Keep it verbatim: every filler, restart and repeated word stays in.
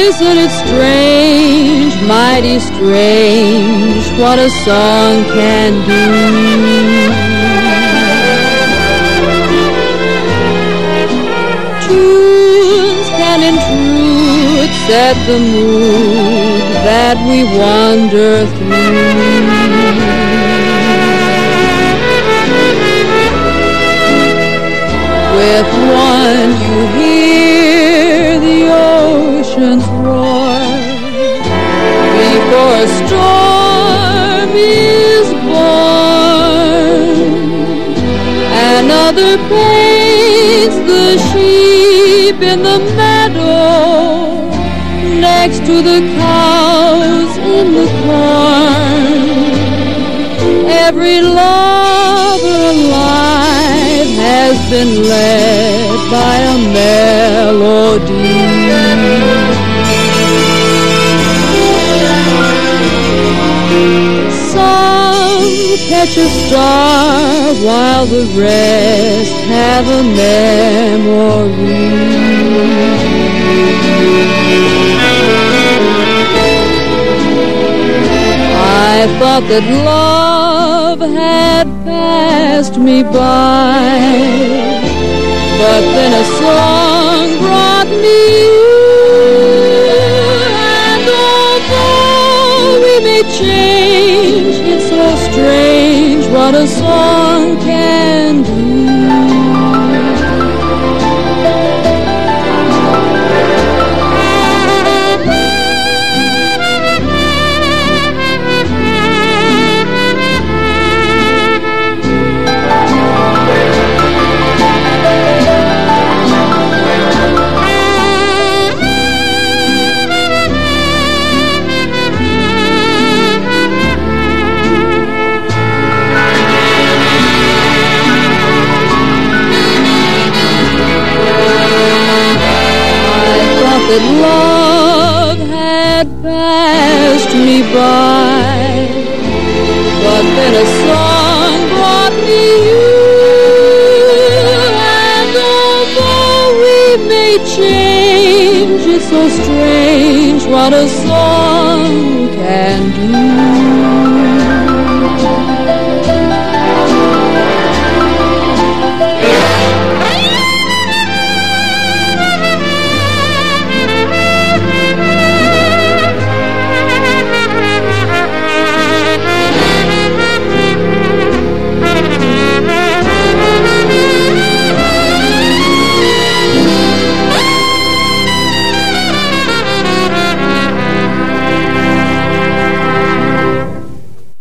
Isn't it strange, mighty strange, what a song can do? Tunes can in truth set the mood that we wander through. With one you hear the ocean's roar before a storm is born. Another paints the sheep in the meadow next to the cows in the corn. Every lover alive has been led by a melody. Some catch a star while the rest have a memory. I thought that love had passed me by, but then a song brought me you. And although we may change, it's so strange what a song can do. That love had passed me by, but then a song brought me you. And although we may change, it's so strange what a song can do.